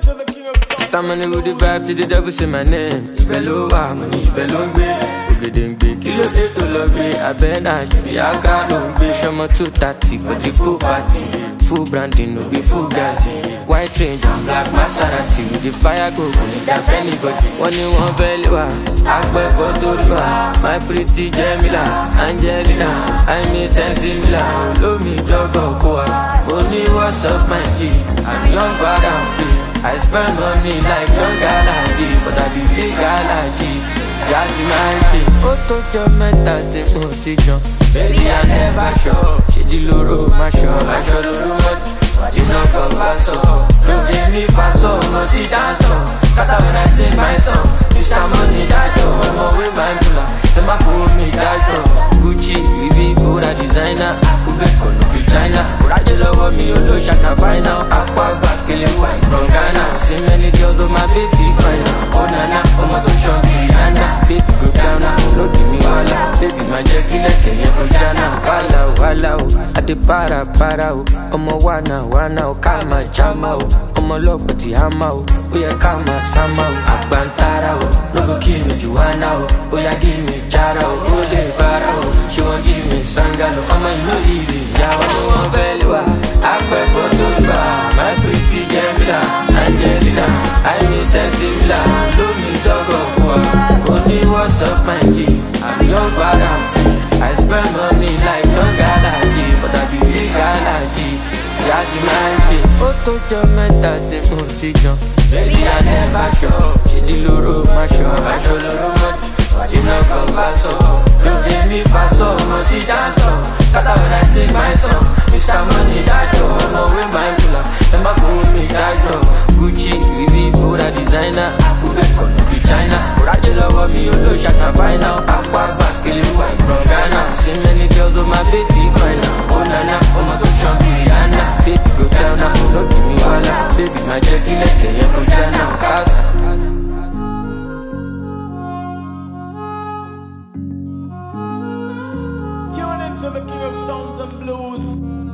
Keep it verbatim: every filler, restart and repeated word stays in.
Stamina with the vibe to the devil say my name. Ibelo wa money, ibelo ngbe. Ogedengbe, kilo de to love. Abena, Yaga no be. Shomo two thirty for the full party. Full branding, no be full gazi. White range and black Maserati. With the fire go, go need that anybody. One in one belly wa, Akbar Bodolua. My pretty Jamila, Angelina. I mean Sensibila. Love me, Jogo Koa. Only what's up my G. I'm young but I'm free. I spend money like young Galaji, but I be big Galaji. Jazzy my thing. Oto jo meta te mo ti jan. Baby I never show. She di loro ma show. I show loro mo. You know go basso. Don't give me faso, no ti dance song. Kata when I sing my song. Mister Money that yo, I'm away my mula. Them a fool me that yo. Gucci, Louis Vuitton, designer. Ubeko no be China. Uraje love me, you lo shaka fine now. Aqua baskele wine from Ghana. See many girls, but my baby fine. Oh nana, oh my gosh, I'm Rihanna. Baby go down now, no give me wala. Baby my Jackie like Kenya Kojana. Wala wala oh, I de para para oh. Omo wana wana oh, kama jama oh. Omo love ti hama oh, oya kama sama oh. Agbantara oh, no go kill me Juana oh. Oya give me jara oh, ole bara oh. She won't give me sangalo, Omo you know easy. Yeah, Omo one velwa, Akbar Bodolua. My pretty Jamila, Angelina. I mean Sensibila, love me Jogo Koa. Only what's up my G. I'm young but I'm free. I spend money like young Galaji, but I be big Galaji. Jazzy my thing. Oto jo meta te mo ti jan. Baby I never show. She di loro ma show. I show loro mo. You know go basso. Don't give me faso, no ti dance song. Scatter when I sing my song. Mister Money that yo, I'm away my mula. Them a fool me that yo. Gucci, Louis Vuitton, designer. Ubeko no be China. Uraje love me, you lo shaka fine now. Aqua baskele wine from Ghana. See many girls, but my baby fine now. Oh nana, oh my gosh, I'm Rihanna. Baby go down now, no give me wala. Baby my Jackie like Kenya Kojana. Casa. Tune into the King of Sounds and Blues.